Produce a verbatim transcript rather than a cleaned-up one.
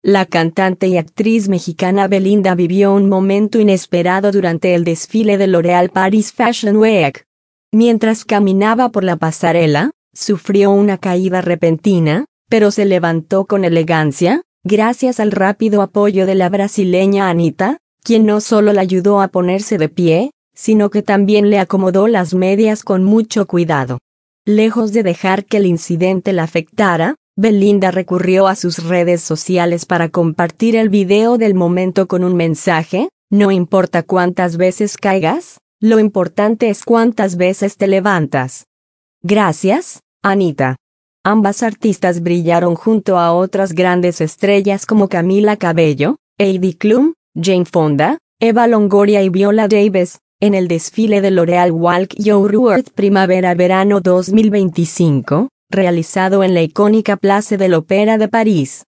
La cantante y actriz mexicana Belinda vivió un momento inesperado durante el desfile de L'Oréal Paris Fashion Week. Mientras caminaba por la pasarela, sufrió una caída repentina, pero se levantó con elegancia, gracias al rápido apoyo de la brasileña Anitta, quien no solo la ayudó a ponerse de pie, sino que también le acomodó las medias con mucho cuidado. Lejos de dejar que el incidente la afectara, Belinda recurrió a sus redes sociales para compartir el video del momento con un mensaje: no importa cuántas veces caigas, lo importante es cuántas veces te levantas. Gracias, Anitta. Ambas artistas brillaron junto a otras grandes estrellas como Camila Cabello, Heidi Klum, Jane Fonda, Eva Longoria y Viola Davis, en el desfile de L'Oréal Walk Your World Primavera-Verano dos mil veinticinco, realizado en la icónica Place de l'Opéra de París.